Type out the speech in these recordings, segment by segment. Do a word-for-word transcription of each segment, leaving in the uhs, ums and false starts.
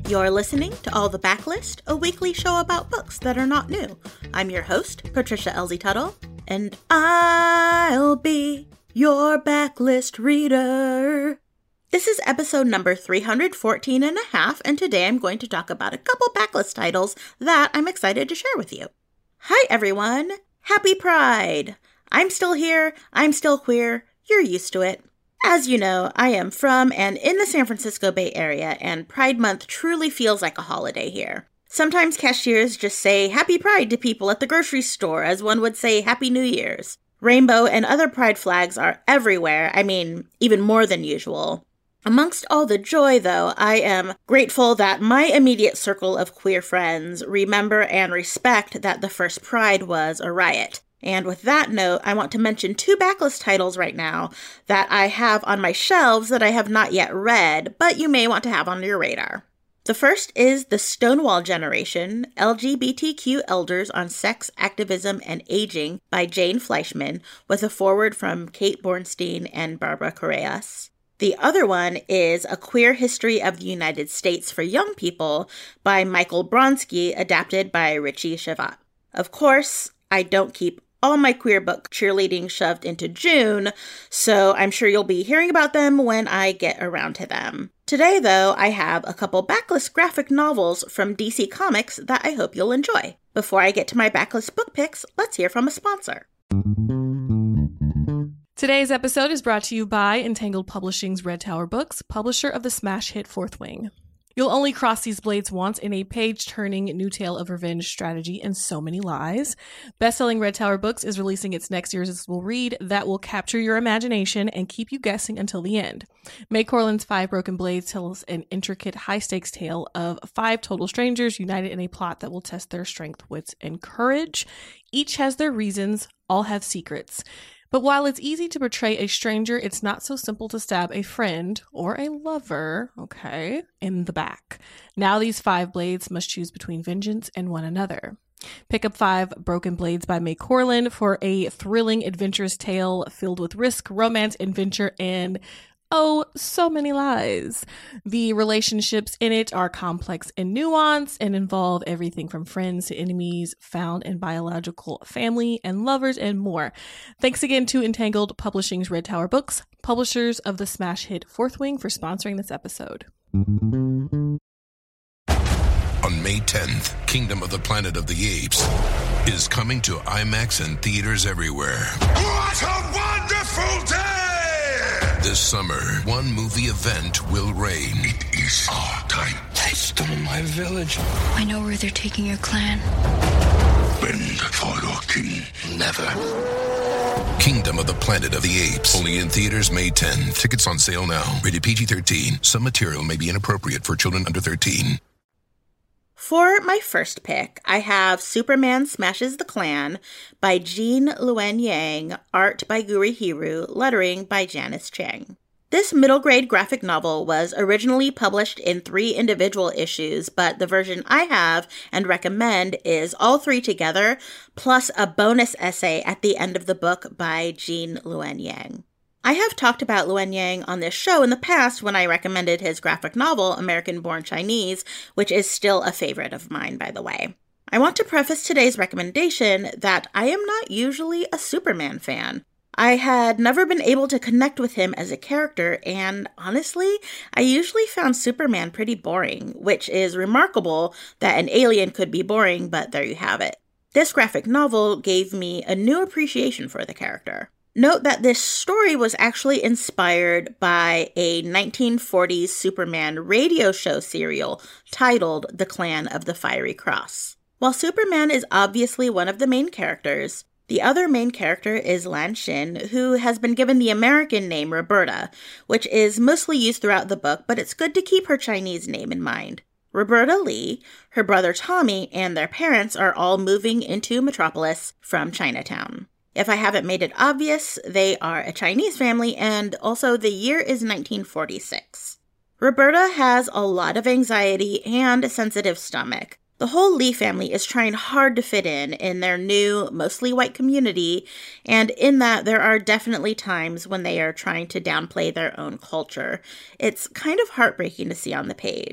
You're listening to All the Backlist, a weekly show about books that are not new. I'm your host, Patricia Elsie Tuttle, and I'll be your backlist reader. This is episode number three hundred fourteen and a half, and today I'm going to talk about a couple backlist titles that I'm excited to share with you. Hi everyone! Happy Pride! I'm still here, I'm still queer, you're used to it. As you know, I am from and in the San Francisco Bay Area, and Pride Month truly feels like a holiday here. Sometimes cashiers just say Happy Pride to people at the grocery store, as one would say Happy New Year's. Rainbow and other pride flags are everywhere, I mean, even more than usual. Amongst all the joy, though, I am grateful that my immediate circle of queer friends remember and respect that the first Pride was a riot. And with that note, I want to mention two backlist titles right now that I have on my shelves that I have not yet read, but you may want to have on your radar. The first is The Stonewall Generation, L G B T Q Elders on Sex, Activism, and Aging by Jane Fleischman, with a foreword from Kate Bornstein and Barbara Correas. The other one is A Queer History of the United States for Young People by Michael Bronski, adapted by Richie Shavat. Of course, I don't keep all my queer book cheerleading shoved into June, so I'm sure you'll be hearing about them when I get around to them. Today, though, I have a couple backlist graphic novels from D C Comics that I hope you'll enjoy. Before I get to my backlist book picks, let's hear from a sponsor. Today's episode is brought to you by Entangled Publishing's Red Tower Books, publisher of the smash hit Fourth Wing. You'll only cross these blades once in a page-turning new tale of revenge, strategy, and so many lies. Best-selling Red Tower Books is releasing its next irresistible read that will capture your imagination and keep you guessing until the end. May Corlin's Five Broken Blades tells an intricate, high-stakes tale of five total strangers united in a plot that will test their strength, wits, and courage. Each has their reasons, all have secrets. But while it's easy to betray a stranger, it's not so simple to stab a friend or a lover, okay, in the back. Now these five blades must choose between vengeance and one another. Pick up Five Broken Blades by May Corlin for a thrilling, adventurous tale filled with risk, romance, adventure, and oh, so many lies. The relationships in it are complex and nuanced and involve everything from friends to enemies, found and biological family, and lovers, and more. Thanks again to Entangled Publishing's Red Tower Books, publishers of the smash hit Fourth Wing, for sponsoring this episode. On May tenth, Kingdom of the Planet of the Apes is coming to IMAX and theaters everywhere. What a wonderful day! This summer, one movie event will reign. It is our time. They stole my village. I know where they're taking your clan. Bend for your king. Never. Kingdom of the Planet of the Apes. Only in theaters May tenth. Tickets on sale now. Rated P G thirteen. Some material may be inappropriate for children under thirteen. For my first pick, I have Superman Smashes the Klan by Jean Luen Yang, art by Guri Hiru, lettering by Janice Chang. This middle-grade graphic novel was originally published in three individual issues, but the version I have and recommend is all three together, plus a bonus essay at the end of the book by Jean Luen Yang. I have talked about Luen Yang on this show in the past when I recommended his graphic novel, American Born Chinese, which is still a favorite of mine, by the way. I want to preface today's recommendation that I am not usually a Superman fan. I had never been able to connect with him as a character, and honestly, I usually found Superman pretty boring, which is remarkable that an alien could be boring, but there you have it. This graphic novel gave me a new appreciation for the character. Note that this story was actually inspired by a nineteen forties Superman radio show serial titled The Clan of the Fiery Cross. While Superman is obviously one of the main characters, the other main character is Lan Xin, who has been given the American name Roberta, which is mostly used throughout the book, but it's good to keep her Chinese name in mind. Roberta Lee, her brother Tommy, and their parents are all moving into Metropolis from Chinatown. If I haven't made it obvious, they are a Chinese family, and also the year is nineteen forty-six. Roberta has a lot of anxiety and a sensitive stomach. The whole Lee family is trying hard to fit in in their new, mostly white community, and in that there are definitely times when they are trying to downplay their own culture. It's kind of heartbreaking to see on the page.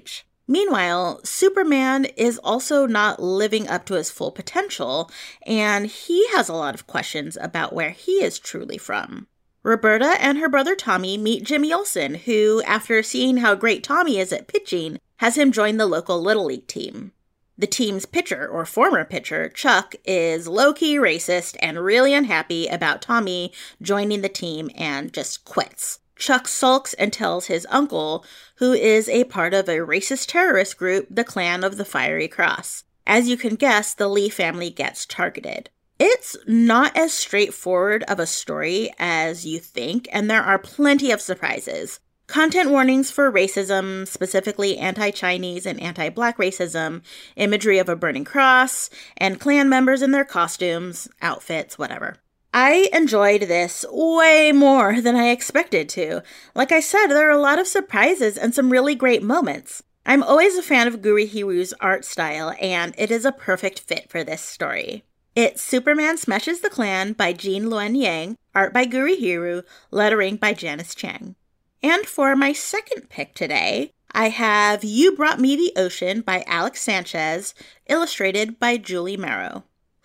Meanwhile, Superman is also not living up to his full potential, and he has a lot of questions about where he is truly from. Roberta and her brother Tommy meet Jimmy Olsen, who, after seeing how great Tommy is at pitching, has him join the local Little League team. The team's pitcher, or former pitcher, Chuck, is low-key racist and really unhappy about Tommy joining the team and just quits. Chuck sulks and tells his uncle, who is a part of a racist terrorist group, the Clan of the Fiery Cross. As you can guess, the Lee family gets targeted. It's not as straightforward of a story as you think, and there are plenty of surprises. Content warnings for racism, specifically anti-Chinese and anti-Black racism, imagery of a burning cross, and Klan members in their costumes, outfits, whatever. I enjoyed this way more than I expected to. Like I said, there are a lot of surprises and some really great moments. I'm always a fan of Gurihiru's art style, and it is a perfect fit for this story. It's Superman Smashes the Klan by Jean Luen Yang, art by Gurihiru, lettering by Janice Chiang. And for my second pick today, I have You Brought Me the Ocean by Alex Sanchez, illustrated by Julie Marrow.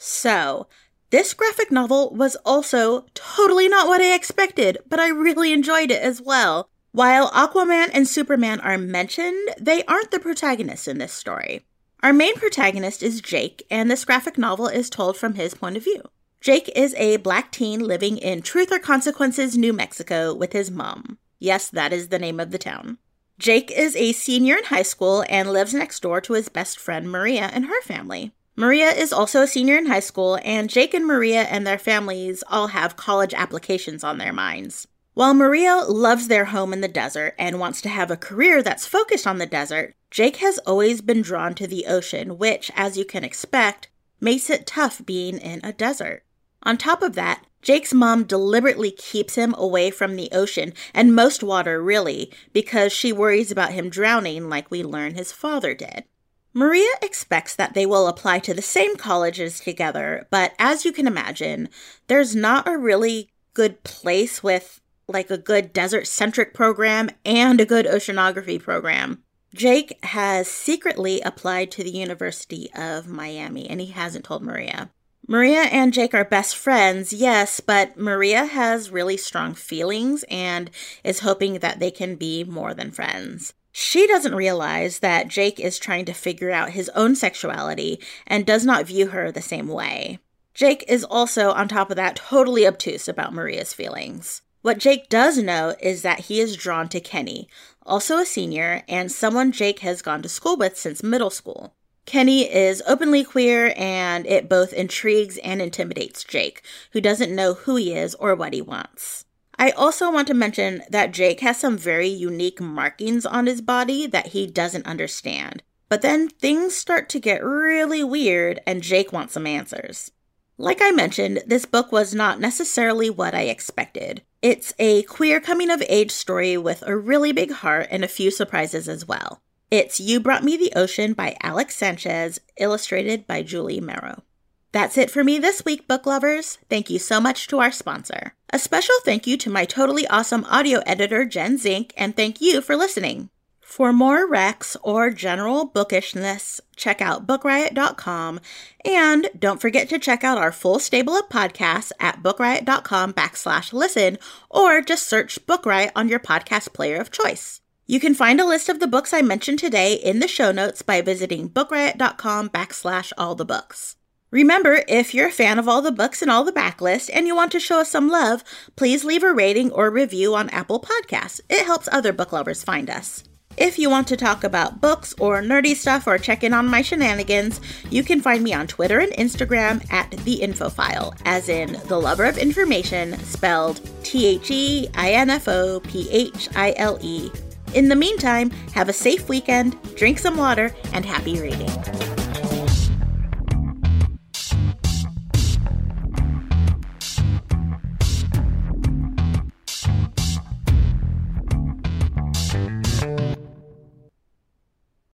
So, this graphic novel was also totally not what I expected, but I really enjoyed it as well. While Aquaman and Superman are mentioned, they aren't the protagonists in this story. Our main protagonist is Jake, and this graphic novel is told from his point of view. Jake is a Black teen living in Truth or Consequences, New Mexico with his mom. Yes, that is the name of the town. Jake is a senior in high school and lives next door to his best friend Maria and her family. Maria is also a senior in high school, and Jake and Maria and their families all have college applications on their minds. While Maria loves their home in the desert and wants to have a career that's focused on the desert, Jake has always been drawn to the ocean, which, as you can expect, makes it tough being in a desert. On top of that, Jake's mom deliberately keeps him away from the ocean, and most water really, because she worries about him drowning like we learn his father did. Maria expects that they will apply to the same colleges together, but as you can imagine, there's not a really good place with like a good desert-centric program and a good oceanography program. Jake has secretly applied to the University of Miami, and he hasn't told Maria. Maria and Jake are best friends, yes, but Maria has really strong feelings and is hoping that they can be more than friends. She doesn't realize that Jake is trying to figure out his own sexuality and does not view her the same way. Jake is also, on top of that, totally obtuse about Maria's feelings. What Jake does know is that he is drawn to Kenny, also a senior, and someone Jake has gone to school with since middle school. Kenny is openly queer, and it both intrigues and intimidates Jake, who doesn't know who he is or what he wants. I also want to mention that Jake has some very unique markings on his body that he doesn't understand. But then things start to get really weird, and Jake wants some answers. Like I mentioned, this book was not necessarily what I expected. It's a queer coming-of-age story with a really big heart and a few surprises as well. It's You Brought Me the Ocean by Alex Sanchez, illustrated by Julie Marrow. That's it for me this week, book lovers. Thank you so much to our sponsor. A special thank you to my totally awesome audio editor, Jen Zink, and thank you for listening. For more recs or general bookishness, check out book riot dot com, and don't forget to check out our full stable of podcasts at book riot dot com backslash listen, or just search Book Riot on your podcast player of choice. You can find a list of the books I mentioned today in the show notes by visiting book riot dot com backslash all the books. Remember, if you're a fan of all the books and all the backlist and you want to show us some love, please leave a rating or review on Apple Podcasts. It helps other book lovers find us. If you want to talk about books or nerdy stuff or check in on my shenanigans, you can find me on Twitter and Instagram at The Infophile, as in the lover of information, spelled T H E I N F O P H I L E. In the meantime, have a safe weekend, drink some water, and happy reading.